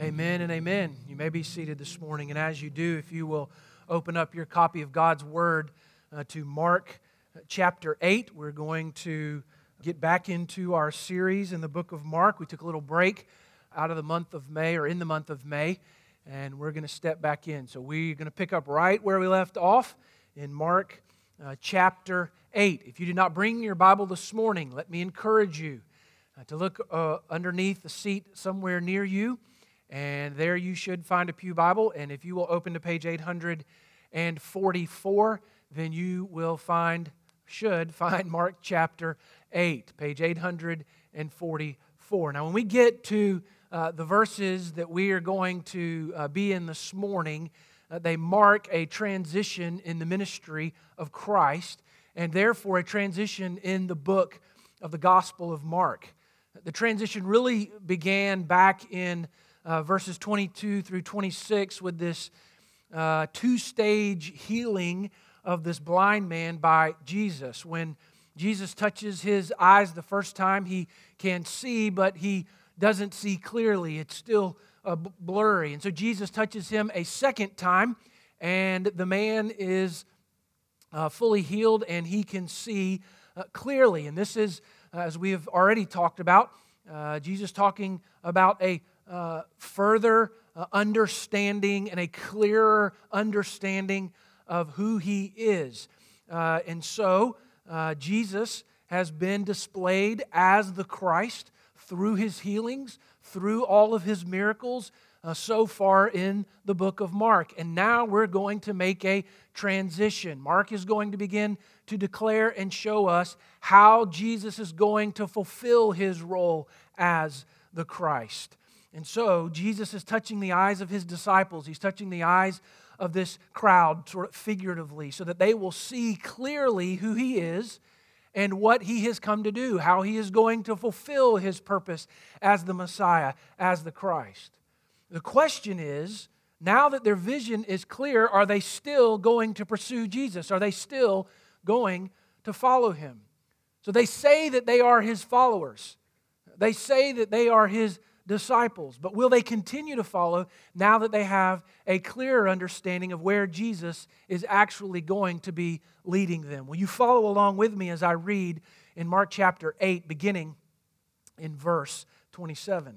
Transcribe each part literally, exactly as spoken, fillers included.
Amen and amen. You may be seated this morning, and as you do, if you will open up your copy of God's Word uh, to Mark uh, chapter eight, we're going to get back into our series in the book of Mark. We took a little break out of the month of May, or in the month of May, and we're going to step back in. So we're going to pick up right where we left off in Mark uh, chapter eight. If you did not bring your Bible this morning, let me encourage you uh, to look uh, underneath the seat somewhere near you. And there you should find a pew Bible. And if you will open to page eight hundred forty-four, then you will find, should find Mark chapter eight, page eight hundred forty-four. Now when we get to uh, the verses that we are going to uh, be in this morning, uh, they mark a transition in the ministry of Christ, and therefore a transition in the book of the Gospel of Mark. The transition really began back in Uh, verses twenty-two through twenty-six with this uh, two-stage healing of this blind man by Jesus. When Jesus touches his eyes the first time, he can see, but he doesn't see clearly. It's still uh, b- blurry. And so Jesus touches him a second time, and the man is uh, fully healed, and he can see uh, clearly. And this is, uh, as we have already talked about, uh, Jesus talking about a Uh, further uh, understanding and a clearer understanding of who He is. Uh, and so, uh, Jesus has been displayed as the Christ through His healings, through all of His miracles uh, so far in the book of Mark. And now we're going to make a transition. Mark is going to begin to declare and show us how Jesus is going to fulfill His role as the Christ. And so, Jesus is touching the eyes of His disciples. He's touching the eyes of this crowd, sort of figuratively, so that they will see clearly who He is and what He has come to do, how He is going to fulfill His purpose as the Messiah, as the Christ. The question is, now that their vision is clear, are they still going to pursue Jesus? Are they still going to follow Him? So they say that they are His followers. They say that they are His disciples, but will they continue to follow now that they have a clearer understanding of where Jesus is actually going to be leading them? Will you follow along with me as I read in Mark chapter eight, beginning in verse twenty-seven?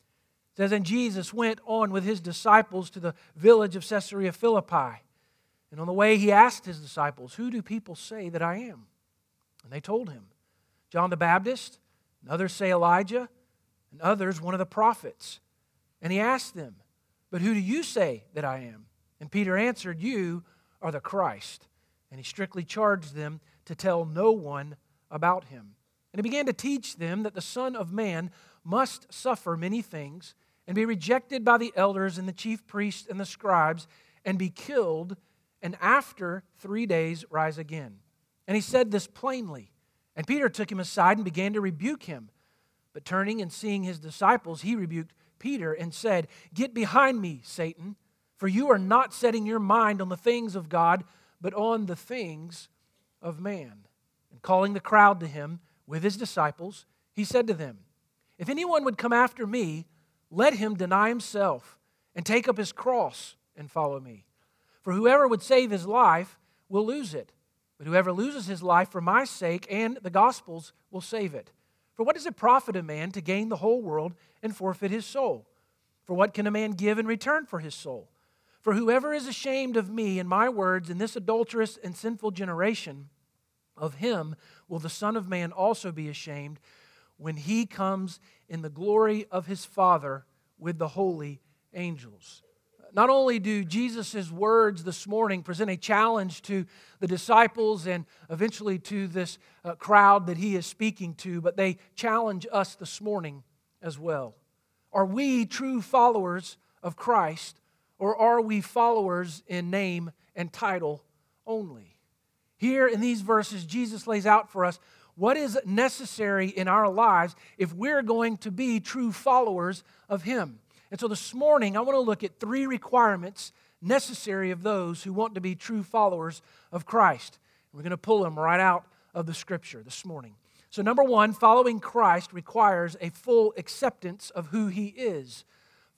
It says, "And Jesus went on with His disciples to the village of Caesarea Philippi. And on the way He asked His disciples, 'Who do people say that I am?' And they told Him, 'John the Baptist, and others say Elijah, and others one of the prophets.' And He asked them, 'But who do you say that I am?' And Peter answered, 'You are the Christ.' And He strictly charged them to tell no one about Him. And He began to teach them that the Son of Man must suffer many things and be rejected by the elders and the chief priests and the scribes and be killed, and after three days rise again.' And He said this plainly. And Peter took Him aside and began to rebuke Him. But turning and seeing His disciples, He rebuked Peter and said, 'Get behind me, Satan, for you are not setting your mind on the things of God, but on the things of man.' And calling the crowd to Him with His disciples, He said to them, 'If anyone would come after me, let him deny himself and take up his cross and follow me. For whoever would save his life will lose it, but whoever loses his life for my sake and the gospel's will save it. For what does it profit a man to gain the whole world and forfeit his soul? For what can a man give in return for his soul? For whoever is ashamed of me and my words in this adulterous and sinful generation, of him will the Son of Man also be ashamed when He comes in the glory of His Father with the holy angels.'" Not only do Jesus' words this morning present a challenge to the disciples and eventually to this uh, crowd that He is speaking to, but they challenge us this morning as well. Are we true followers of Christ, or are we followers in name and title only? Here in these verses, Jesus lays out for us what is necessary in our lives if we're going to be true followers of Him. And so this morning, I want to look at three requirements necessary of those who want to be true followers of Christ. We're going to pull them right out of the Scripture this morning. So number one, following Christ requires a full acceptance of who He is.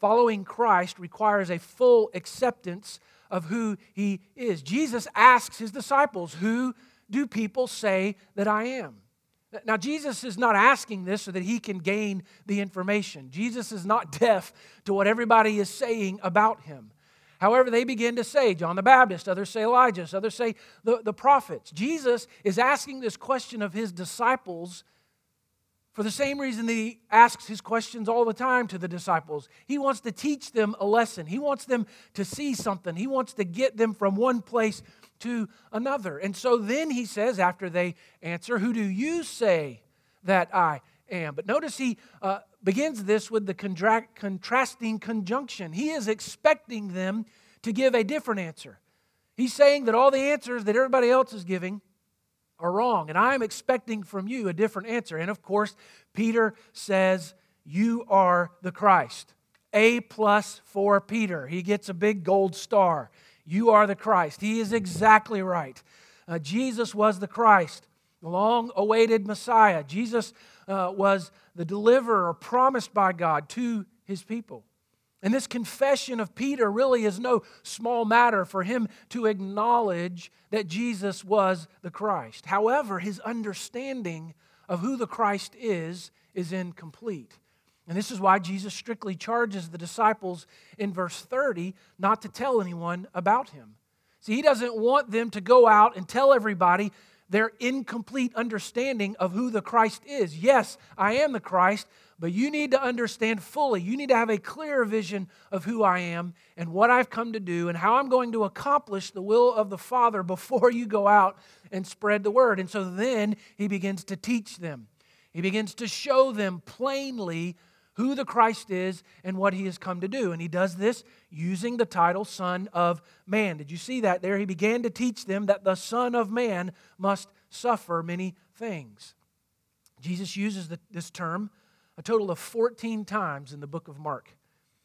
following Christ requires a full acceptance of who He is. Jesus asks His disciples, "Who do people say that I am?" Now, Jesus is not asking this so that He can gain the information. Jesus is not deaf to what everybody is saying about Him. However, they begin to say John the Baptist, others say Elijah, others say the, the prophets. Jesus is asking this question of His disciples for the same reason that He asks His questions all the time to the disciples. He wants to teach them a lesson. He wants them to see something. He wants to get them from one place to another. And so then He says, after they answer, "Who do you say that I am?" But notice He uh, begins this with the contra- contrasting conjunction. He is expecting them to give a different answer. He's saying that all the answers that everybody else is giving are wrong, and I'm expecting from you a different answer. And of course, Peter says, "You are the Christ." A plus for Peter. He gets a big gold star. You are the Christ. He is exactly right. Uh, Jesus was the Christ, the long-awaited Messiah. Jesus uh, was the deliverer promised by God to His people. And this confession of Peter really is no small matter for him to acknowledge that Jesus was the Christ. However, his understanding of who the Christ is is incomplete. And this is why Jesus strictly charges the disciples in verse thirty not to tell anyone about Him. See, He doesn't want them to go out and tell everybody their incomplete understanding of who the Christ is. Yes, I am the Christ, but you need to understand fully. You need to have a clear vision of who I am and what I've come to do and how I'm going to accomplish the will of the Father before you go out and spread the word. And so then He begins to teach them. He begins to show them plainly who the Christ is and what He has come to do. And He does this using the title Son of Man. Did you see that there? He began to teach them that the Son of Man must suffer many things. Jesus uses the, this term a total of fourteen times in the book of Mark.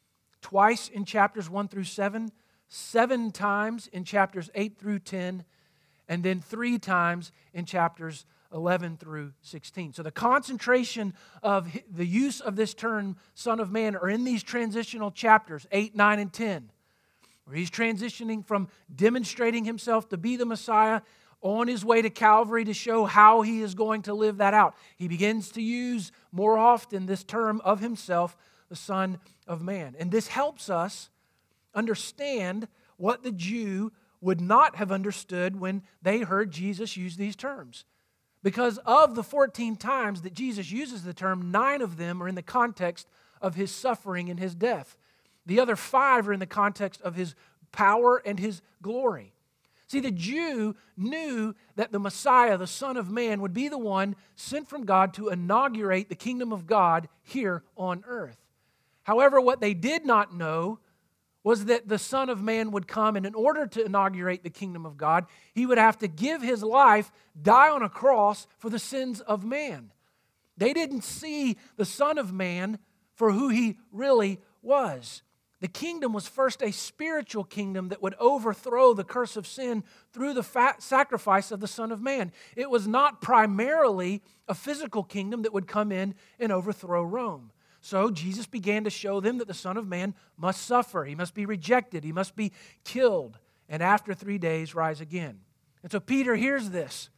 Twice in chapters one through seven, seven times in chapters eight through ten, and then three times in chapters eleven through sixteen. So the concentration of the use of this term, Son of Man, are in these transitional chapters, eight, nine, and ten, where He's transitioning from demonstrating Himself to be the Messiah on His way to Calvary to show how He is going to live that out. He begins to use more often this term of Himself, the Son of Man. And this helps us understand what the Jew would not have understood when they heard Jesus use these terms. Because of the fourteen times that Jesus uses the term, nine of them are in the context of His suffering and His death. The other five are in the context of His power and His glory. See, the Jew knew that the Messiah, the Son of Man, would be the one sent from God to inaugurate the kingdom of God here on earth. However, what they did not know was that the Son of Man would come, and in order to inaugurate the kingdom of God, He would have to give His life, die on a cross for the sins of man. They didn't see the Son of Man for who He really was. The kingdom was first a spiritual kingdom that would overthrow the curse of sin through the fat sacrifice of the Son of Man. It was not primarily a physical kingdom that would come in and overthrow Rome. So Jesus began to show them that the Son of Man must suffer. He must be rejected. He must be killed. And after three days, rise again. And so Peter hears this.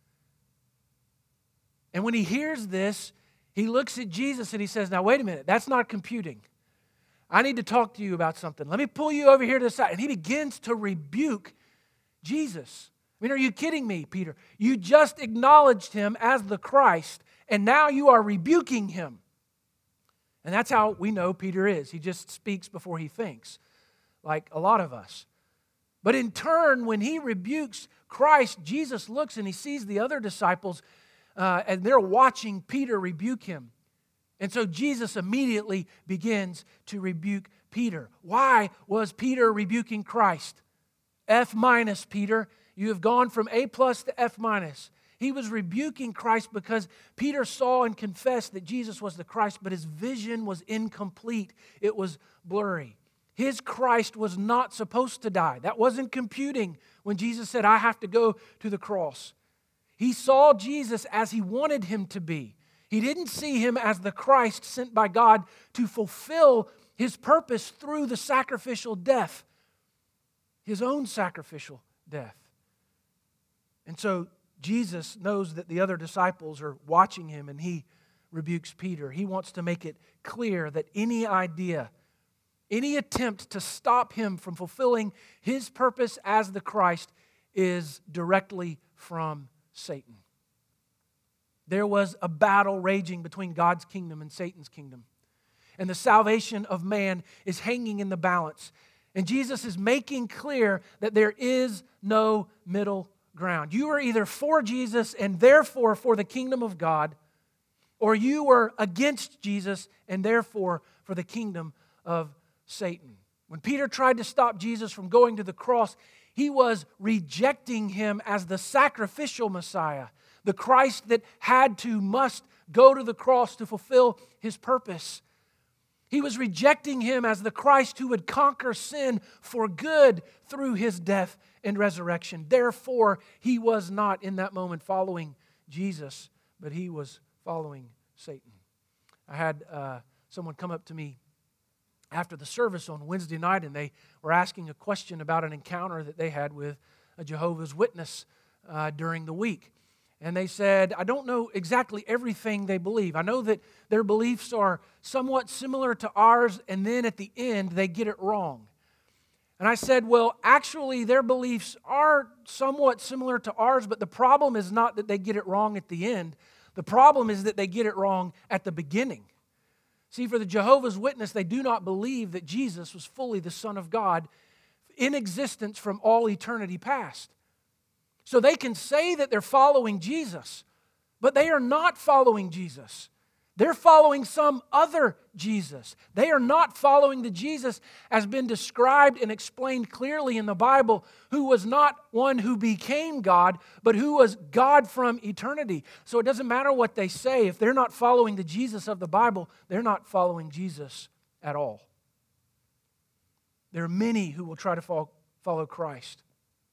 And when he hears this, he looks at Jesus and he says, now wait a minute, that's not computing. I need to talk to you about something. Let me pull you over here to the side. And he begins to rebuke Jesus. I mean, are you kidding me, Peter? You just acknowledged Him as the Christ, and now you are rebuking Him. And that's how we know Peter is. He just speaks before he thinks, like a lot of us. But in turn, when he rebukes Christ, Jesus looks and he sees the other disciples, uh, and they're watching Peter rebuke him. And so Jesus immediately begins to rebuke Peter. Why was Peter rebuking Christ? F minus, Peter. You have gone from A plus to F minus. He was rebuking Christ because Peter saw and confessed that Jesus was the Christ, but his vision was incomplete. It was blurry. His Christ was not supposed to die. That wasn't computing when Jesus said, I have to go to the cross. He saw Jesus as He wanted Him to be. He didn't see Him as the Christ sent by God to fulfill His purpose through the sacrificial death, His own sacrificial death. And so Jesus knows that the other disciples are watching Him, and He rebukes Peter. He wants to make it clear that any idea, any attempt to stop Him from fulfilling His purpose as the Christ is directly from Satan. There was a battle raging between God's kingdom and Satan's kingdom. And the salvation of man is hanging in the balance. And Jesus is making clear that there is no middle ground. You are either for Jesus and therefore for the kingdom of God, or you are against Jesus and therefore for the kingdom of Satan. When Peter tried to stop Jesus from going to the cross, he was rejecting Him as the sacrificial Messiah, the Christ that had to, must go to the cross to fulfill His purpose. He was rejecting Him as the Christ who would conquer sin for good through His death and resurrection. Therefore, he was not in that moment following Jesus, but he was following Satan. I had uh, someone come up to me after the service on Wednesday night, and they were asking a question about an encounter that they had with a Jehovah's Witness uh, during the week. And they said, I don't know exactly everything they believe. I know that their beliefs are somewhat similar to ours, and then at the end, they get it wrong. And I said, well, actually, their beliefs are somewhat similar to ours, but the problem is not that they get it wrong at the end. The problem is that they get it wrong at the beginning. See, for the Jehovah's Witness, they do not believe that Jesus was fully the Son of God in existence from all eternity past. So they can say that they're following Jesus, but they are not following Jesus. They're following some other Jesus. They are not following the Jesus as been described and explained clearly in the Bible, who was not one who became God, but who was God from eternity. So it doesn't matter what they say. If they're not following the Jesus of the Bible, they're not following Jesus at all. There are many who will try to follow, follow Christ,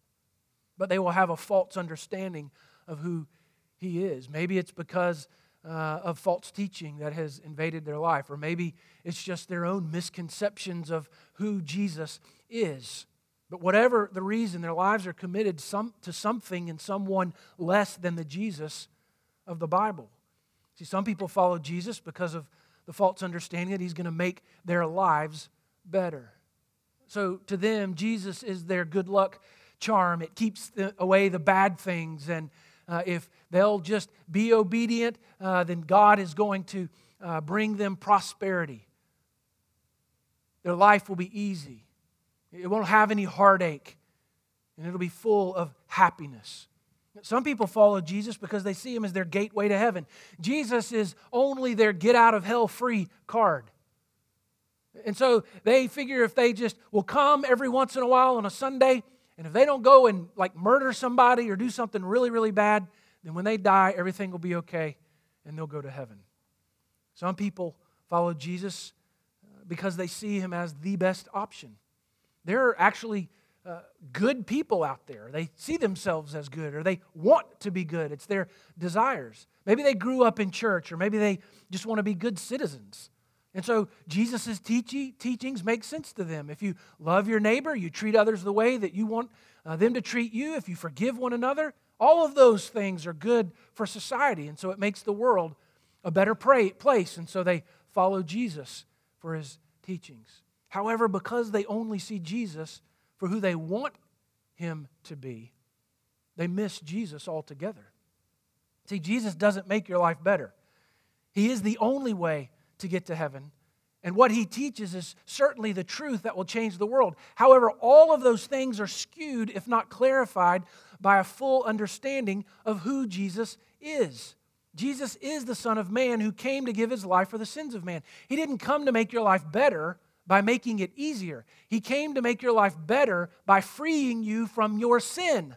but they will have a false understanding of who He is. Maybe it's because uh, of false teaching that has invaded their life, or maybe it's just their own misconceptions of who Jesus is. But whatever the reason, their lives are committed some, to something and someone less than the Jesus of the Bible. See, some people follow Jesus because of the false understanding that He's going to make their lives better. So to them, Jesus is their good luck charm. It keeps the, away the bad things, and uh, if they'll just be obedient, uh, then God is going to uh, bring them prosperity. Their life will be easy. It won't have any heartache, and it'll be full of happiness. Some people follow Jesus because they see Him as their gateway to heaven. Jesus is only their get-out-of-hell-free card. And so they figure if they just will come every once in a while on a Sunday, and if they don't go and like murder somebody or do something really, really bad, then when they die, everything will be okay and they'll go to heaven. Some people follow Jesus because they see Him as the best option. There are actually uh, good people out there. They see themselves as good, or they want to be good. It's their desires. Maybe they grew up in church, or maybe they just want to be good citizens. And so Jesus' teaching, teachings make sense to them. If you love your neighbor, you treat others the way that you want uh, them to treat you, if you forgive one another, all of those things are good for society. And so it makes the world a better pray, place. And so they follow Jesus for His teachings. However, because they only see Jesus for who they want Him to be, they miss Jesus altogether. See, Jesus doesn't make your life better. He is the only way to get to heaven. And what He teaches is certainly the truth that will change the world. However, all of those things are skewed, if not clarified, by a full understanding of who Jesus is. Jesus is the Son of Man who came to give His life for the sins of man. He didn't come to make your life better by making it easier. He came to make your life better by freeing you from your sin.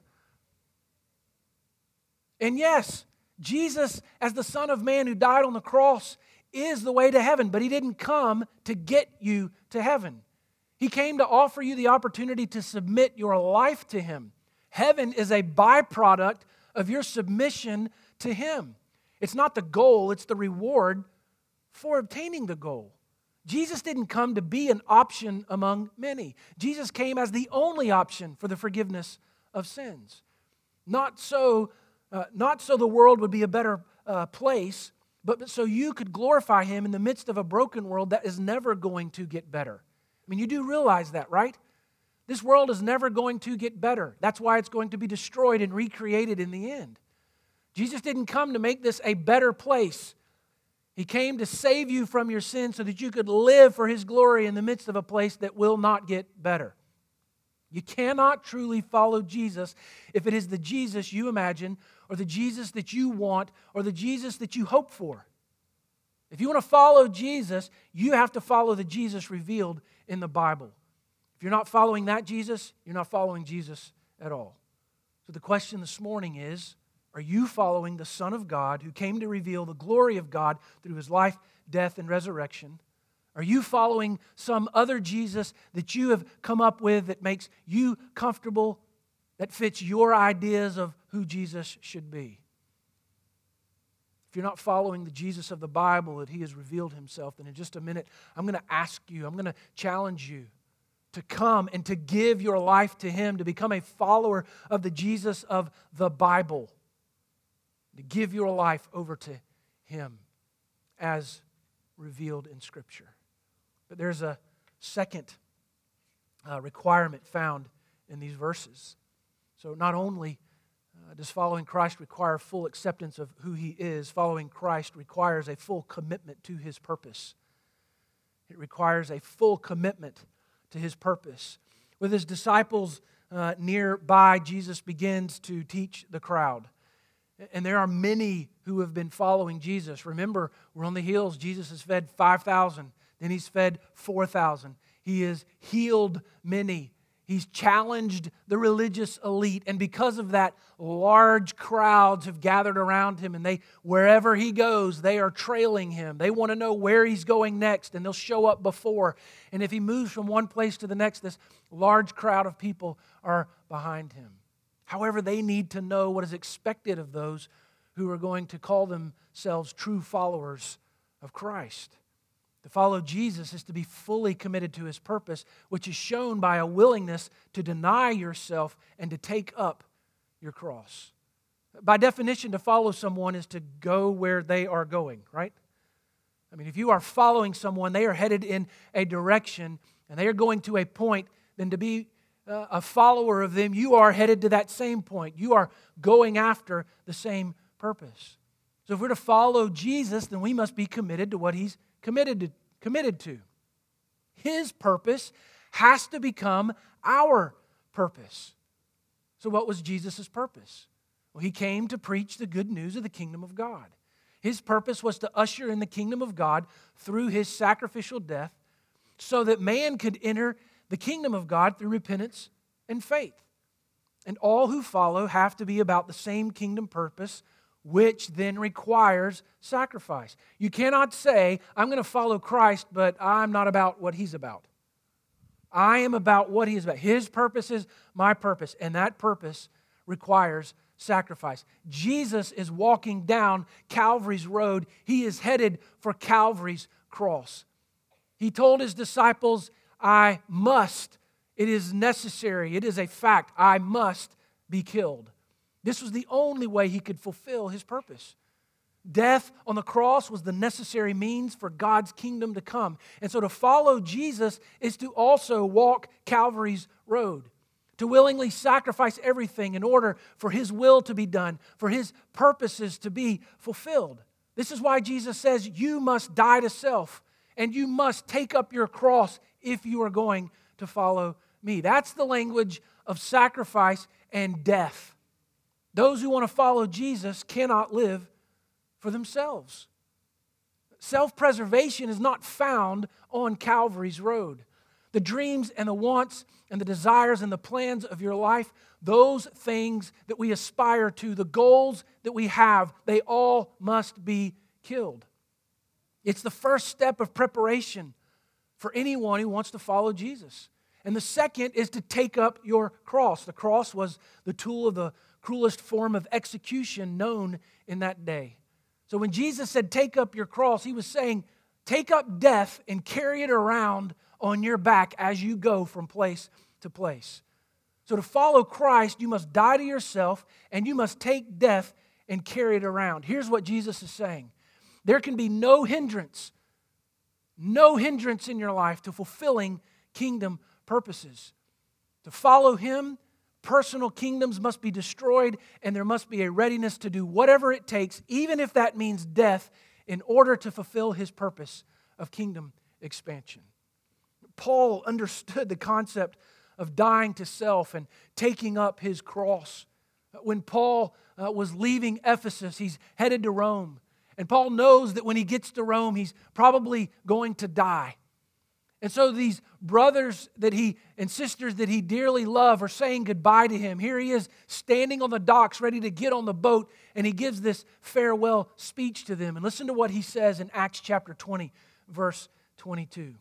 And yes, Jesus, as the Son of Man who died on the cross, is the way to heaven, but He didn't come to get you to heaven. He came to offer you the opportunity to submit your life to Him. Heaven is a byproduct of your submission to Him. It's not the goal, it's the reward for obtaining the goal. Jesus didn't come to be an option among many. Jesus came as the only option for the forgiveness of sins. Not so, uh, not so the world would be a better uh, place, but so you could glorify Him in the midst of a broken world that is never going to get better. I mean, you do realize that, right? This world is never going to get better. That's why it's going to be destroyed and recreated in the end. Jesus didn't come to make this a better place. He came to save you from your sins so that you could live for His glory in the midst of a place that will not get better. You cannot truly follow Jesus if it is the Jesus you imagine or the Jesus that you want or the Jesus that you hope for. If you want to follow Jesus, you have to follow the Jesus revealed in the Bible. If you're not following that Jesus, you're not following Jesus at all. So the question this morning is, are you following the Son of God who came to reveal the glory of God through His life, death, and resurrection? Are you following some other Jesus that you have come up with that makes you comfortable, that fits your ideas of who Jesus should be? If you're not following the Jesus of the Bible that He has revealed Himself, then in just a minute, I'm going to ask you, I'm going to challenge you to come and to give your life to Him, to become a follower of the Jesus of the Bible, to give your life over to Him as revealed in Scripture. But there's a second uh, requirement found in these verses. So not only uh, does following Christ require full acceptance of who He is, following Christ requires a full commitment to His purpose. It requires a full commitment to His purpose. With His disciples uh, nearby, Jesus begins to teach the crowd. And there are many who have been following Jesus. Remember, we're on the hills. Jesus has fed five thousand. Then He's fed four thousand. He has healed many. He's challenged the religious elite. And because of that, large crowds have gathered around Him. And they, wherever He goes, they are trailing Him. They want to know where He's going next. And they'll show up before. And if He moves from one place to the next, this large crowd of people are behind Him. However, they need to know what is expected of those who are going to call themselves true followers of Christ. To follow Jesus is to be fully committed to His purpose, which is shown by a willingness to deny yourself and to take up your cross. By definition, to follow someone is to go where they are going, right? I mean, if you are following someone, they are headed in a direction and they are going to a point, then to be uh, a follower of them, you are headed to that same point. You are going after the same purpose. So if we're to follow Jesus, then we must be committed to what He's committed to. Committed to. His purpose has to become our purpose. So what was Jesus' purpose? Well, He came to preach the good news of the kingdom of God. His purpose was to usher in the kingdom of God through His sacrificial death so that man could enter the kingdom of God through repentance and faith. And all who follow have to be about the same kingdom purpose, which then requires sacrifice. You cannot say, I'm going to follow Christ, but I'm not about what He's about. I am about what He is about. His purpose is my purpose, and that purpose requires sacrifice. Jesus is walking down Calvary's road. He is headed for Calvary's cross. He told His disciples, I must, it is necessary, it is a fact, I must be killed. This was the only way He could fulfill His purpose. Death on the cross was the necessary means for God's kingdom to come. And so to follow Jesus is to also walk Calvary's road, to willingly sacrifice everything in order for His will to be done, for His purposes to be fulfilled. This is why Jesus says you must die to self and you must take up your cross if you are going to follow me. That's the language of sacrifice and death. Those who want to follow Jesus cannot live for themselves. Self-preservation is not found on Calvary's road. The dreams and the wants and the desires and the plans of your life, those things that we aspire to, the goals that we have, they all must be killed. It's the first step of preparation for anyone who wants to follow Jesus. And the second is to take up your cross. The cross was the tool of the cruelest form of execution known in that day. So when Jesus said, take up your cross, He was saying, take up death and carry it around on your back as you go from place to place. So to follow Christ, you must die to yourself and you must take death and carry it around. Here's what Jesus is saying. There can be no hindrance, no hindrance in your life to fulfilling kingdom purposes. To follow Him, personal kingdoms must be destroyed, and there must be a readiness to do whatever it takes, even if that means death, in order to fulfill His purpose of kingdom expansion. Paul understood the concept of dying to self and taking up his cross. When Paul uh, was leaving Ephesus, he's headed to Rome. And Paul knows that when he gets to Rome, he's probably going to die. And so these brothers that he and sisters that he dearly loved are saying goodbye to him. Here he is standing on the docks ready to get on the boat, and he gives this farewell speech to them. And listen to what he says in Acts chapter twenty, verse twenty-two.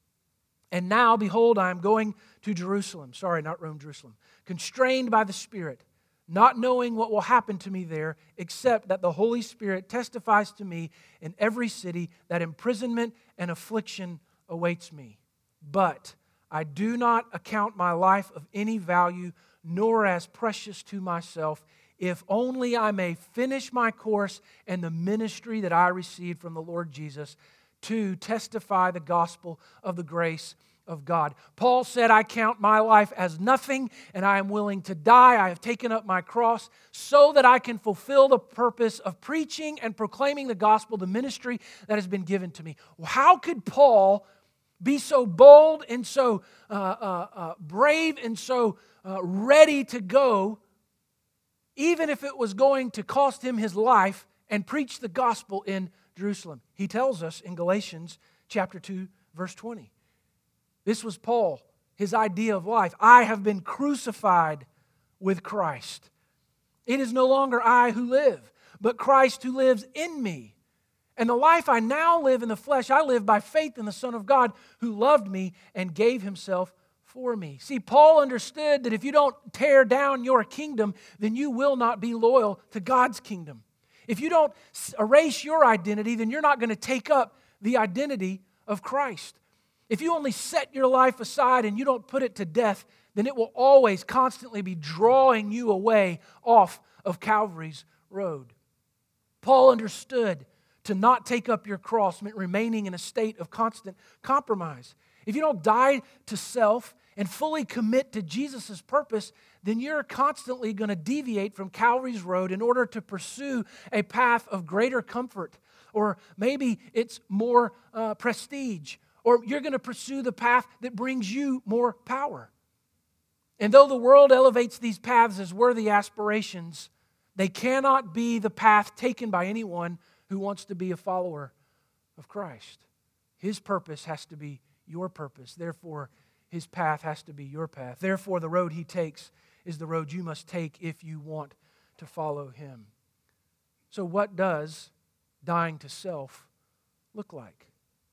And now, behold, I am going to Jerusalem. Sorry, not Rome, Jerusalem. Constrained by the Spirit, not knowing what will happen to me there, except that the Holy Spirit testifies to me in every city that imprisonment and affliction awaits me. But I do not account my life of any value, nor as precious to myself, if only I may finish my course and the ministry that I received from the Lord Jesus, to testify the gospel of the grace of God. Paul said, I count my life as nothing, and I am willing to die. I have taken up my cross so that I can fulfill the purpose of preaching and proclaiming the gospel, the ministry that has been given to me. How could Paul be so bold and so uh, uh, uh, brave and so uh, ready to go, even if it was going to cost him his life, and preach the gospel in Jerusalem? He tells us in Galatians chapter two, verse twenty. This was Paul, his idea of life. I have been crucified with Christ. It is no longer I who live, but Christ who lives in me. And the life I now live in the flesh, I live by faith in the Son of God who loved me and gave Himself for me. See, Paul understood that if you don't tear down your kingdom, then you will not be loyal to God's kingdom. If you don't erase your identity, then you're not going to take up the identity of Christ. If you only set your life aside and you don't put it to death, then it will always constantly be drawing you away off of Calvary's road. Paul understood to not take up your cross meant remaining in a state of constant compromise. If you don't die to self and fully commit to Jesus' purpose, then you're constantly going to deviate from Calvary's road in order to pursue a path of greater comfort. Or maybe it's more uh, prestige. Or you're going to pursue the path that brings you more power. And though the world elevates these paths as worthy aspirations, they cannot be the path taken by anyone who wants to be a follower of Christ. His purpose has to be your purpose. Therefore, His path has to be your path. Therefore, the road He takes is the road you must take if you want to follow Him. So what does dying to self look like?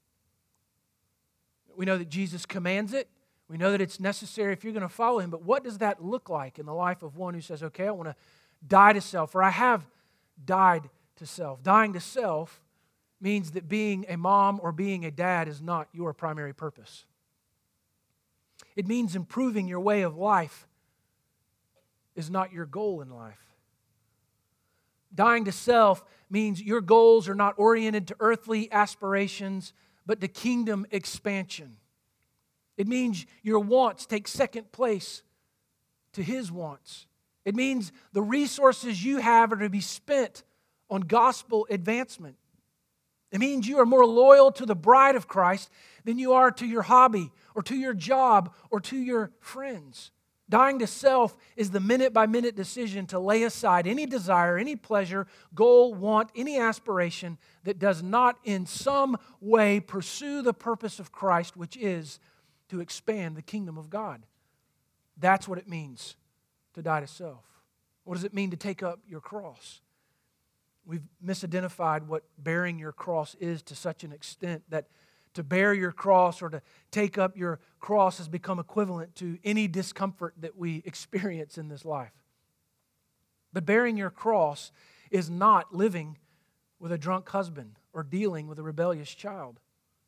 We know that Jesus commands it. We know that it's necessary if you're going to follow Him. But what does that look like in the life of one who says, okay, I want to die to self, or I have died to self? Dying to self means that being a mom or being a dad is not your primary purpose. It means improving your way of life is not your goal in life. Dying to self means your goals are not oriented to earthly aspirations, but to kingdom expansion. It means your wants take second place to His wants. It means the resources you have are to be spent on gospel advancement. It means you are more loyal to the bride of Christ than you are to your hobby or to your job or to your friends. Dying to self is the minute-by-minute decision to lay aside any desire, any pleasure, goal, want, any aspiration that does not in some way pursue the purpose of Christ, which is to expand the kingdom of God. That's what it means to die to self. What does it mean to take up your cross? We've misidentified what bearing your cross is to such an extent that to bear your cross or to take up your cross has become equivalent to any discomfort that we experience in this life. But bearing your cross is not living with a drunk husband or dealing with a rebellious child.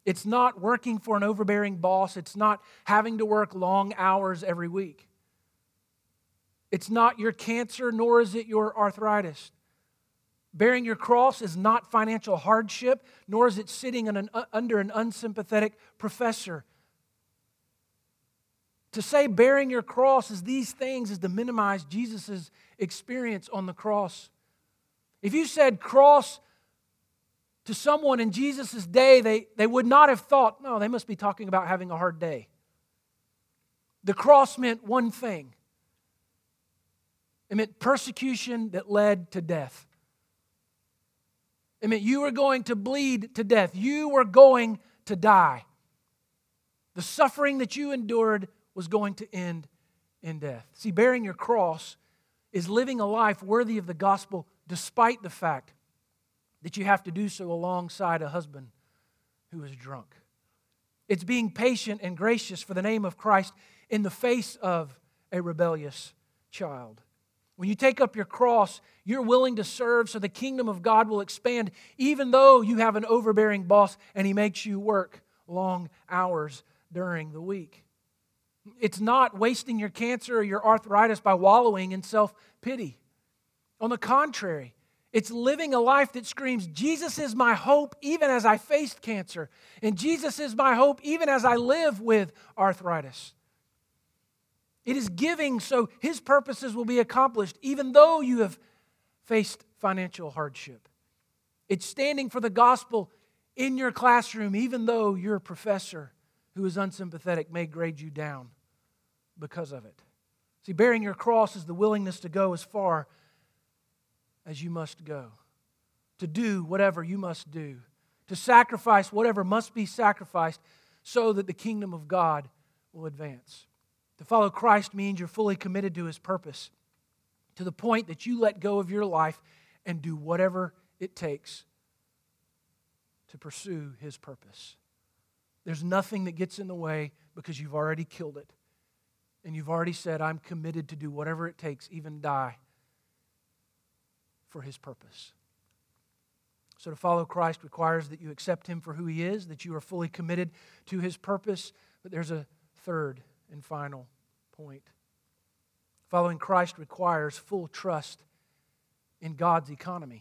It's not working for an overbearing boss. It's not having to work long hours every week. It's not your cancer, nor is it your arthritis. Bearing your cross is not financial hardship, nor is it sitting in an, uh, under an unsympathetic professor. To say bearing your cross is these things is to minimize Jesus' experience on the cross. If you said cross to someone in Jesus' day, they, they would not have thought, no, they must be talking about having a hard day. The cross meant one thing. It meant persecution that led to death. It meant you were going to bleed to death. You were going to die. The suffering that you endured was going to end in death. See, bearing your cross is living a life worthy of the gospel despite the fact that you have to do so alongside a husband who is drunk. It's being patient and gracious for the name of Christ in the face of a rebellious child. When you take up your cross, you're willing to serve so the kingdom of God will expand, even though you have an overbearing boss and he makes you work long hours during the week. It's not wasting your cancer or your arthritis by wallowing in self-pity. On the contrary, it's living a life that screams, Jesus is my hope even as I faced cancer, and Jesus is my hope even as I live with arthritis. It is giving so His purposes will be accomplished even though you have faced financial hardship. It's standing for the gospel in your classroom even though your professor who is unsympathetic may grade you down because of it. See, bearing your cross is the willingness to go as far as you must go, to do whatever you must do, to sacrifice whatever must be sacrificed so that the kingdom of God will advance. To follow Christ means you're fully committed to His purpose, to the point that you let go of your life and do whatever it takes to pursue His purpose. There's nothing that gets in the way because you've already killed it. And you've already said, I'm committed to do whatever it takes, even die, for His purpose. So to follow Christ requires that you accept Him for who He is, that you are fully committed to His purpose. But there's a third and final point. Following Christ requires full trust in God's economy.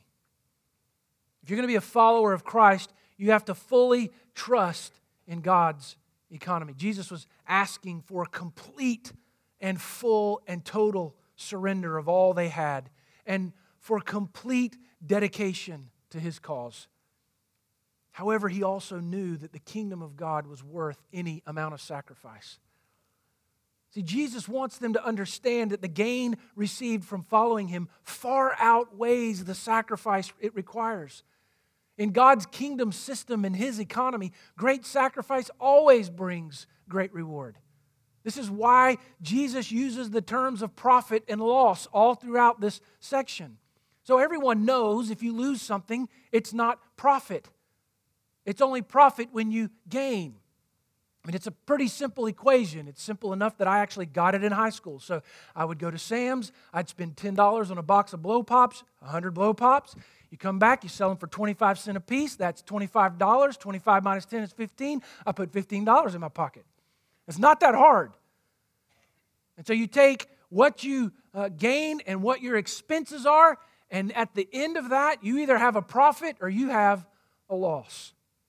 If you're going to be a follower of Christ, you have to fully trust in God's economy. Jesus was asking for complete and full and total surrender of all they had, and for complete dedication to His cause. However, He also knew that the kingdom of God was worth any amount of sacrifice. See, Jesus wants them to understand that the gain received from following Him far outweighs the sacrifice it requires. In God's kingdom system and His economy, great sacrifice always brings great reward. This is why Jesus uses the terms of profit and loss all throughout this section. So everyone knows if you lose something, it's not profit. It's only profit when you gain. I mean, it's a pretty simple equation. It's simple enough that I actually got it in high school. So I would go to Sam's, I'd spend ten dollars on a box of Blow Pops, one hundred Blow Pops. You come back, you sell them for twenty-five cents a piece. That's twenty-five dollars. twenty-five minus ten is fifteen. I put fifteen dollars in my pocket. It's not that hard. And so you take what you uh, gain and what your expenses are, and at the end of that, you either have a profit or you have a loss.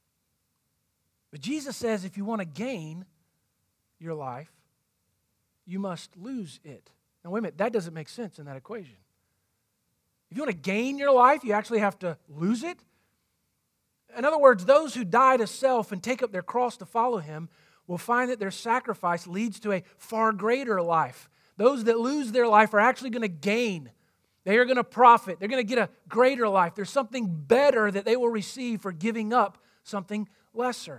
But Jesus says if you want to gain your life, you must lose it. Now, wait a minute, that doesn't make sense in that equation. If you want to gain your life, you actually have to lose it. In other words, those who die to self and take up their cross to follow Him will find that their sacrifice leads to a far greater life. Those that lose their life are actually going to gain. They are going to profit. They're going to get a greater life. There's something better that they will receive for giving up something lesser.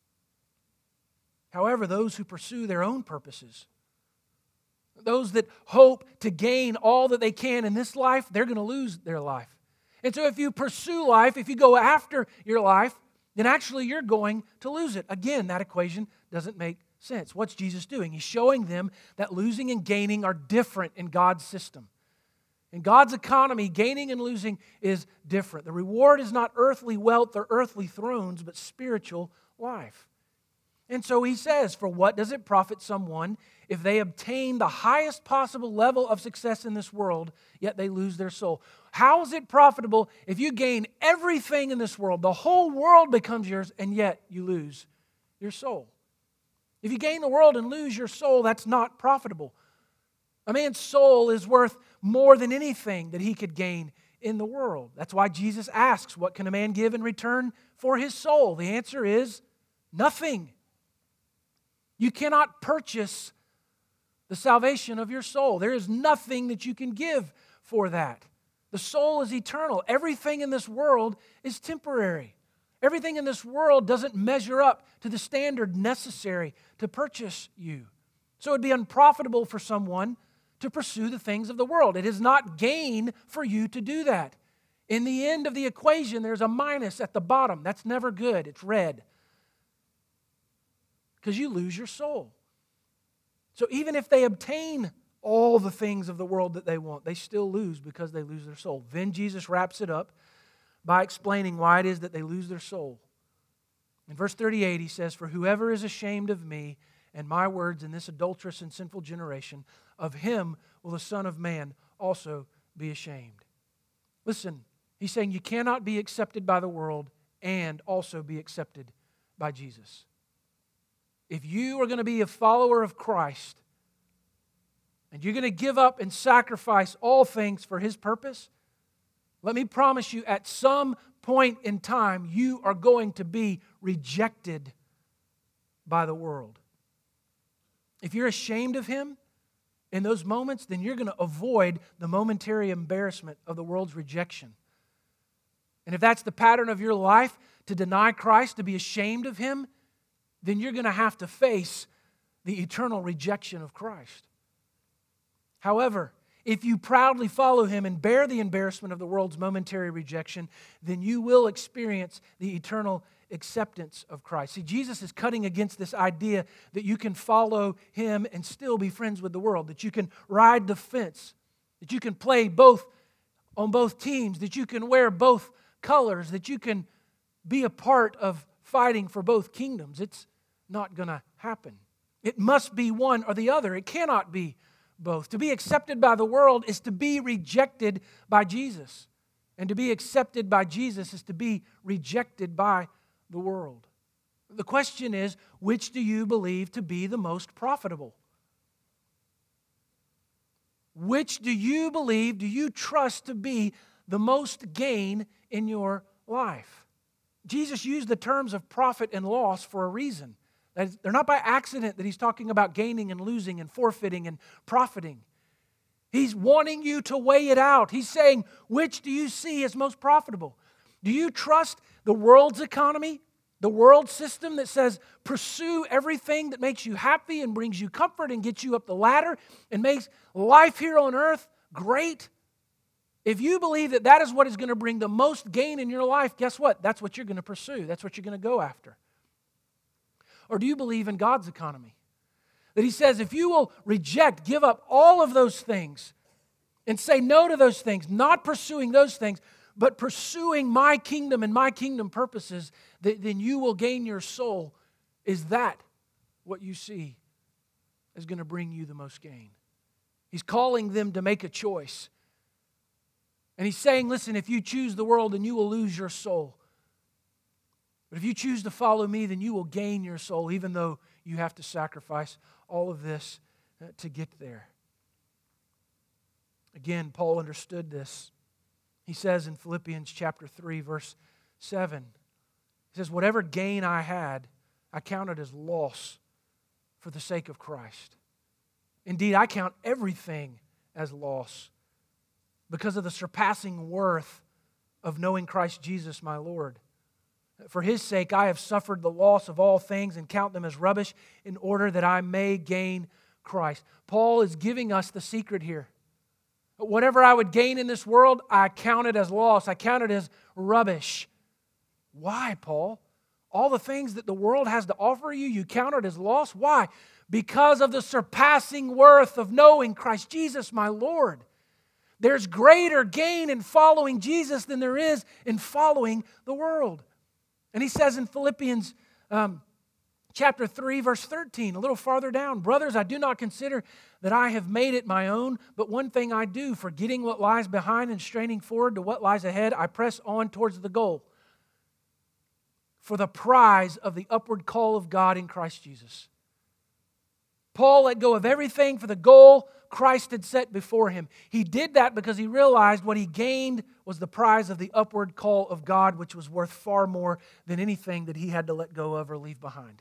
However, those who pursue their own purposes, those that hope to gain all that they can in this life, they're going to lose their life. And so if you pursue life, if you go after your life, then actually you're going to lose it. Again, that equation doesn't make sense. What's Jesus doing? He's showing them that losing and gaining are different in God's system. In God's economy, gaining and losing is different. The reward is not earthly wealth or earthly thrones, but spiritual life. And so he says, for what does it profit someone if they obtain the highest possible level of success in this world, yet they lose their soul? How is it profitable if you gain everything in this world, the whole world becomes yours, and yet you lose your soul? If you gain the world and lose your soul, that's not profitable. A man's soul is worth more than anything that he could gain in the world. That's why Jesus asks, what can a man give in return for his soul? The answer is nothing. You cannot purchase the salvation of your soul. There is nothing that you can give for that. The soul is eternal. Everything in this world is temporary. Everything in this world doesn't measure up to the standard necessary to purchase you. So it would be unprofitable for someone to pursue the things of the world. It is not gain for you to do that. In the end of the equation, there's a minus at the bottom. That's never good. It's red. Because you lose your soul. So even if they obtain all the things of the world that they want, they still lose because they lose their soul. Then Jesus wraps it up by explaining why it is that they lose their soul. In verse thirty-eight, he says, for whoever is ashamed of me and my words in this adulterous and sinful generation, of him will the Son of Man also be ashamed. Listen, he's saying you cannot be accepted by the world and also be accepted by Jesus. If you are going to be a follower of Christ and you're going to give up and sacrifice all things for His purpose, let me promise you, at some point in time, you are going to be rejected by the world. If you're ashamed of Him in those moments, then you're going to avoid the momentary embarrassment of the world's rejection. And if that's the pattern of your life, to deny Christ, to be ashamed of Him, then you're going to have to face the eternal rejection of Christ. However, if you proudly follow Him and bear the embarrassment of the world's momentary rejection, then you will experience the eternal acceptance of Christ. See, Jesus is cutting against this idea that you can follow Him and still be friends with the world, that you can ride the fence, that you can play both on both teams, that you can wear both colors, that you can be a part of fighting for both kingdoms. It's not going to happen. It must be one or the other. It cannot be both. To be accepted by the world is to be rejected by Jesus. And to be accepted by Jesus is to be rejected by the world. The question is, which do you believe to be the most profitable? Which do you believe, do you trust to be the most gain in your life? Jesus used the terms of profit and loss for a reason. They're not by accident that He's talking about gaining and losing and forfeiting and profiting. He's wanting you to weigh it out. He's saying, which do you see as most profitable? Do you trust the world's economy, the world system that says pursue everything that makes you happy and brings you comfort and gets you up the ladder and makes life here on earth great? If you believe that that is what is going to bring the most gain in your life, guess what? That's what you're going to pursue. That's what you're going to go after. Or do you believe in God's economy? That He says if you will reject, give up all of those things and say no to those things, not pursuing those things, but pursuing my kingdom and my kingdom purposes, that then you will gain your soul. Is that what you see is going to bring you the most gain? He's calling them to make a choice. And He's saying, listen, if you choose the world, then you will lose your soul. But if you choose to follow Me, then you will gain your soul, even though you have to sacrifice all of this to get there. Again, Paul understood this. He says in Philippians chapter three, verse seven, he says, whatever gain I had, I counted as loss for the sake of Christ. Indeed, I count everything as loss because of the surpassing worth of knowing Christ Jesus my Lord. For His sake, I have suffered the loss of all things and count them as rubbish in order that I may gain Christ. Paul is giving us the secret here. Whatever I would gain in this world, I count it as loss. I count it as rubbish. Why, Paul? All the things that the world has to offer you, you count it as loss? Why? Because of the surpassing worth of knowing Christ Jesus, my Lord. There's greater gain in following Jesus than there is in following the world. And he says in Philippians Um, chapter three, verse thirteen, a little farther down. Brothers, I do not consider that I have made it my own, but one thing I do, forgetting what lies behind and straining forward to what lies ahead, I press on towards the goal for the prize of the upward call of God in Christ Jesus. Paul let go of everything for the goal Christ had set before him. He did that because he realized what he gained was the prize of the upward call of God, which was worth far more than anything that he had to let go of or leave behind.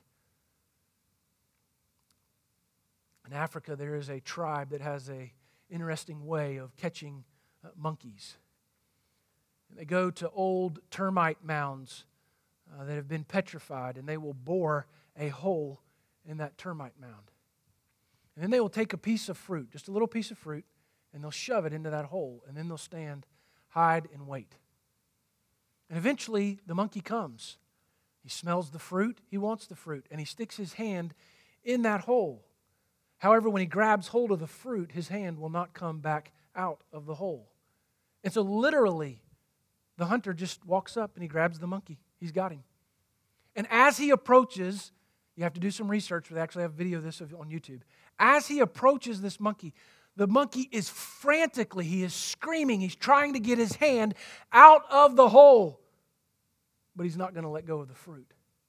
In Africa, there is a tribe that has an interesting way of catching uh, monkeys. And they go to old termite mounds uh, that have been petrified, and they will bore a hole in that termite mound. And then they will take a piece of fruit, just a little piece of fruit, and they'll shove it into that hole, and then they'll stand, hide, and wait. And eventually, the monkey comes. He smells the fruit, he wants the fruit, and he sticks his hand in that hole. However, when he grabs hold of the fruit, his hand will not come back out of the hole. And so literally, the hunter just walks up and he grabs the monkey. He's got him. And as he approaches, you have to do some research, but they actually have a video of this on YouTube. As he approaches this monkey, the monkey is frantically, he is screaming, he's trying to get his hand out of the hole, but he's not going to let go of the fruit.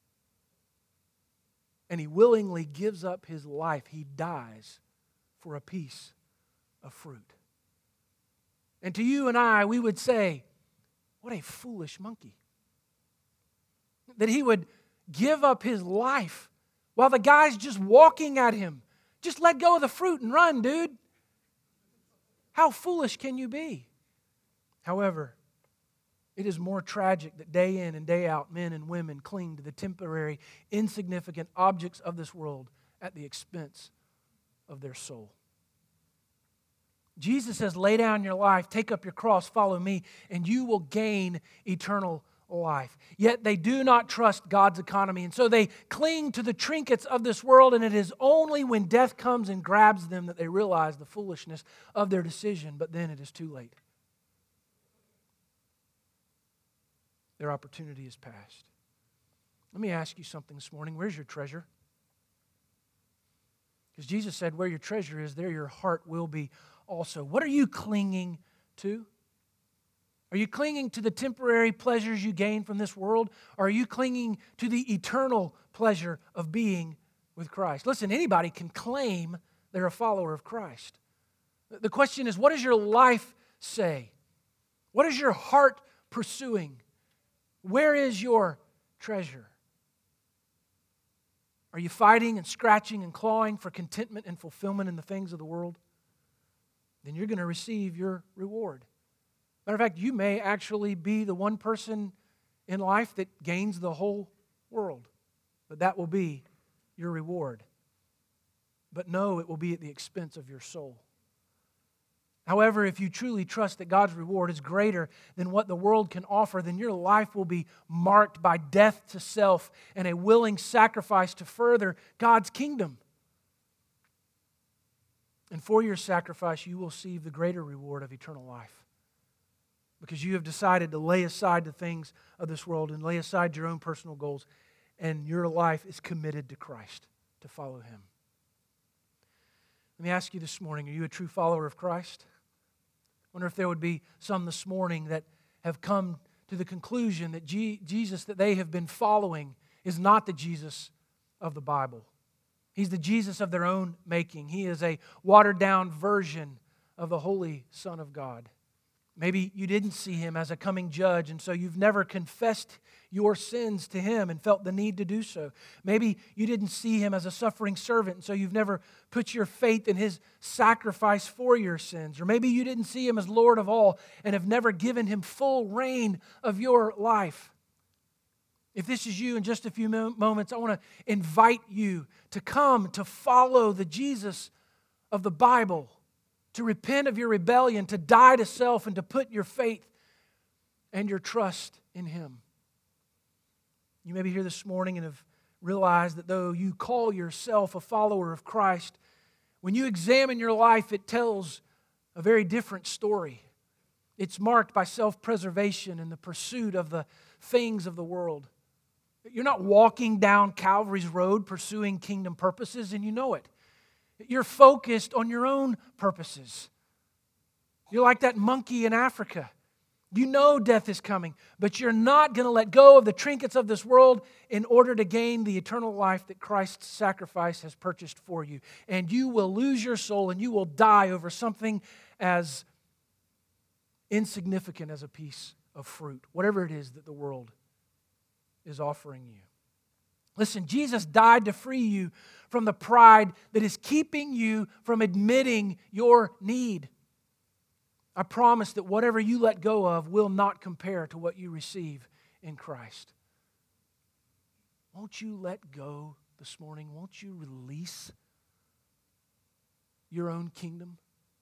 And he willingly gives up his life. He dies for a piece of fruit. And to you and I, we would say, what a foolish monkey. That he would give up his life while the guy's just walking at him. Just let go of the fruit and run, dude. How foolish can you be? However, it is more tragic that day in and day out, men and women cling to the temporary, insignificant objects of this world at the expense of their soul. Jesus says, lay down your life, take up your cross, follow me, and you will gain eternal life. Yet they do not trust God's economy, and so they cling to the trinkets of this world, and it is only when death comes and grabs them that they realize the foolishness of their decision, but then it is too late. Their opportunity is past. Let me ask you something this morning. Where's your treasure? Because Jesus said, where your treasure is, there your heart will be also. What are you clinging to? Are you clinging to the temporary pleasures you gain from this world? Or are you clinging to the eternal pleasure of being with Christ? Listen, anybody can claim they're a follower of Christ. The question is, what does your life say? What is your heart pursuing? Where is your treasure? Are you fighting and scratching and clawing for contentment and fulfillment in the things of the world? Then you're going to receive your reward. Matter of fact, you may actually be the one person in life that gains the whole world. But that will be your reward. But no, it will be at the expense of your soul. However, if you truly trust that God's reward is greater than what the world can offer, then your life will be marked by death to self and a willing sacrifice to further God's kingdom. And for your sacrifice, you will receive the greater reward of eternal life. Because you have decided to lay aside the things of this world and lay aside your own personal goals, and your life is committed to Christ, to follow Him. Let me ask you this morning, are you a true follower of Christ? I wonder if there would be some this morning that have come to the conclusion that G- Jesus that they have been following is not the Jesus of the Bible. He's the Jesus of their own making. He is a watered-down version of the Holy Son of God. Maybe you didn't see Him as a coming judge, and so you've never confessed your sins to Him and felt the need to do so. Maybe you didn't see Him as a suffering servant, and so you've never put your faith in His sacrifice for your sins. Or maybe you didn't see Him as Lord of all and have never given Him full reign of your life. If this is you, in just a few moments, I want to invite you to come to follow the Jesus of the Bible, to repent of your rebellion, to die to self, and to put your faith and your trust in Him. You may be here this morning and have realized that though you call yourself a follower of Christ, when you examine your life, it tells a very different story. It's marked by self-preservation and the pursuit of the things of the world. You're not walking down Calvary's road pursuing kingdom purposes, and you know it. You're focused on your own purposes. You're like that monkey in Africa. You know death is coming, but you're not going to let go of the trinkets of this world in order to gain the eternal life that Christ's sacrifice has purchased for you. And you will lose your soul and you will die over something as insignificant as a piece of fruit, whatever it is that the world is offering you. Listen, Jesus died to free you from the pride that is keeping you from admitting your need. I promise that whatever you let go of will not compare to what you receive in Christ. Won't you let go this morning? Won't you release your own kingdom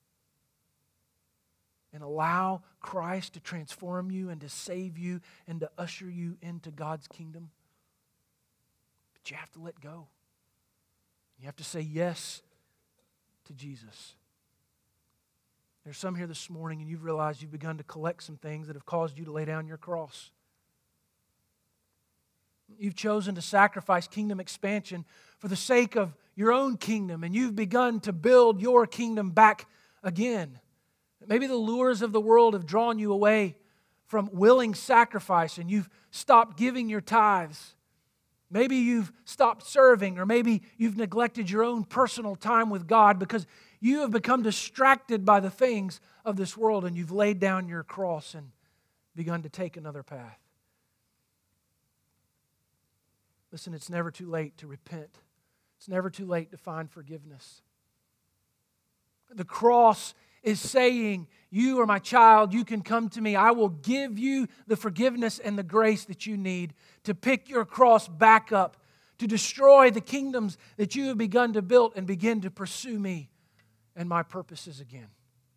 and allow Christ to transform you and to save you and to usher you into God's kingdom? But you have to let go. You have to say yes to Jesus. There's some here this morning and you've realized you've begun to collect some things that have caused you to lay down your cross. You've chosen to sacrifice kingdom expansion for the sake of your own kingdom, and you've begun to build your kingdom back again. Maybe the lures of the world have drawn you away from willing sacrifice and you've stopped giving your tithes. Maybe you've stopped serving, or maybe you've neglected your own personal time with God because you have become distracted by the things of this world and you've laid down your cross and begun to take another path. Listen, it's never too late to repent. It's never too late to find forgiveness. The cross is saying, you are my child, you can come to me. I will give you the forgiveness and the grace that you need to pick your cross back up, to destroy the kingdoms that you have begun to build and begin to pursue me and my purposes again.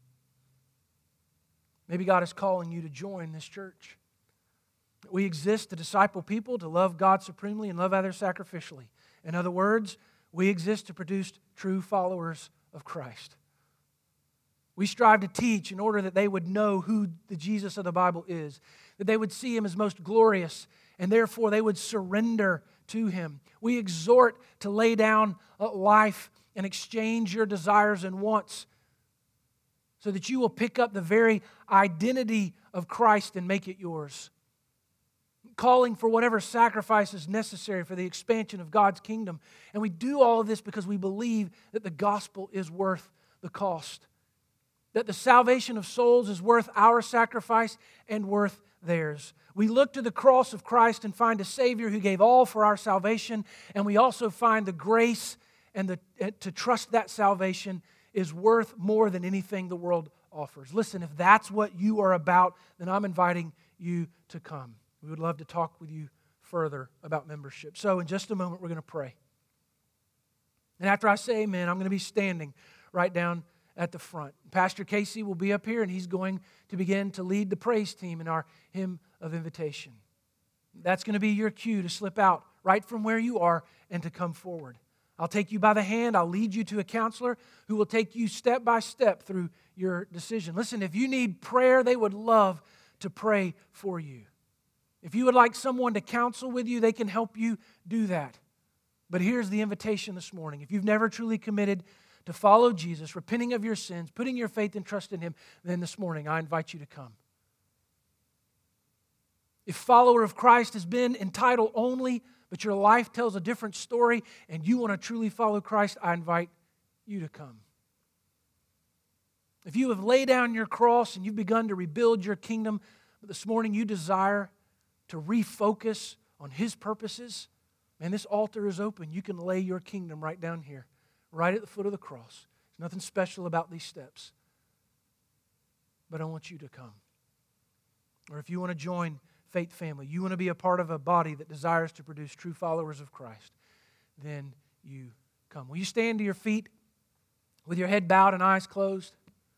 Maybe God is calling you to join this church. We exist to disciple people, to love God supremely and love others sacrificially. In other words, we exist to produce true followers of Christ. We strive to teach in order that they would know who the Jesus of the Bible is, that they would see Him as most glorious, and therefore they would surrender to Him. We exhort to lay down life and exchange your desires and wants so that you will pick up the very identity of Christ and make it yours. Calling for whatever sacrifice is necessary for the expansion of God's kingdom. And we do all of this because we believe that the gospel is worth the cost. That the salvation of souls is worth our sacrifice and worth theirs. We look to the cross of Christ and find a Savior who gave all for our salvation, and we also find the grace and the, to trust that salvation is worth more than anything the world offers. Listen, if that's what you are about, then I'm inviting you to come. We would love to talk with you further about membership. So in just a moment, we're going to pray. And after I say amen, I'm going to be standing right down at the front. Pastor Casey will be up here, and he's going to begin to lead the praise team in our hymn of invitation. That's going to be your cue to slip out right from where you are and to come forward. I'll take you by the hand. I'll lead you to a counselor who will take you step by step through your decision. Listen, if you need prayer, they would love to pray for you. If you would like someone to counsel with you, they can help you do that. But here's the invitation this morning. If you've never truly committed to follow Jesus, repenting of your sins, putting your faith and trust in Him, then this morning I invite you to come. If follower of Christ has been in title only, but your life tells a different story, and you want to truly follow Christ, I invite you to come. If you have laid down your cross and you've begun to rebuild your kingdom, but this morning you desire to refocus on His purposes, man, this altar is open. You can lay your kingdom right down here, right at the foot of the cross. There's nothing special about these steps. But I want you to come. Or if you want to join Faith Family, you want to be a part of a body that desires to produce true followers of Christ, then you come. Will you stand to your feet with your head bowed and eyes closed?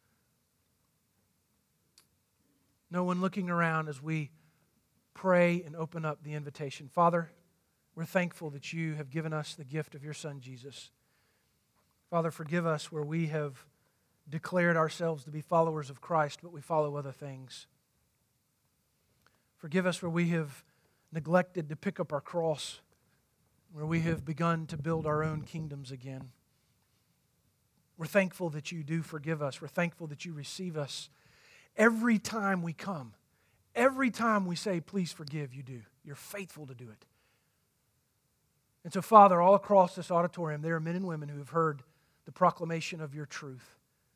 No one looking around as we pray and open up the invitation. Father, we're thankful that you have given us the gift of your Son, Jesus. Father, forgive us where we have declared ourselves to be followers of Christ, but we follow other things. Forgive us where we have neglected to pick up our cross, where we have begun to build our own kingdoms again. We're thankful that you do forgive us. We're thankful that you receive us. Every time we come, every time we say, please forgive, you do. You're faithful to do it. And so, Father, all across this auditorium, there are men and women who have heard the proclamation of your truth.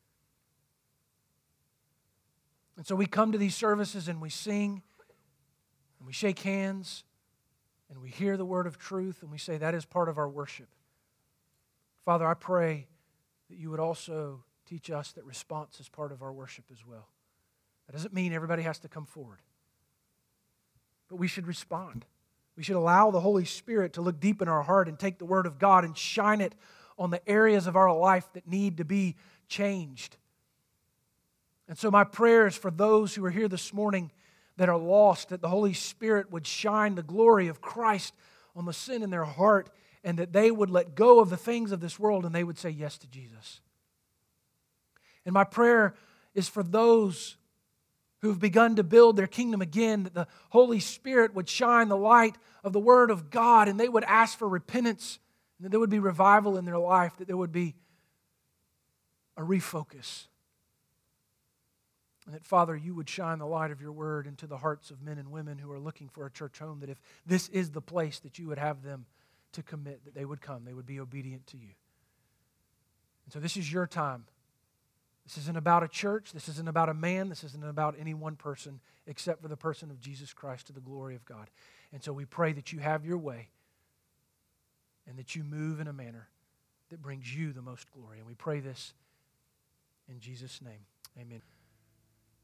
And so we come to these services and we sing, and we shake hands, and we hear the word of truth, and we say that is part of our worship. Father, I pray that you would also teach us that response is part of our worship as well. That doesn't mean everybody has to come forward, but we should respond. We should allow the Holy Spirit to look deep in our heart and take the Word of God and shine it on the areas of our life that need to be changed. And so my prayer is for those who are here this morning that are lost, that the Holy Spirit would shine the glory of Christ on the sin in their heart, and that they would let go of the things of this world and they would say yes to Jesus. And my prayer is for those who have begun to build their kingdom again, that the Holy Spirit would shine the light of the Word of God and they would ask for repentance, and that there would be revival in their life, that there would be a refocus. And that, Father, you would shine the light of your Word into the hearts of men and women who are looking for a church home, that if this is the place that you would have them to commit, that they would come, they would be obedient to you. And so this is your time. This isn't about a church. This isn't about a man. This isn't about any one person except for the person of Jesus Christ to the glory of God. And so we pray that you have your way and that you move in a manner that brings you the most glory. And we pray this in Jesus' name. Amen.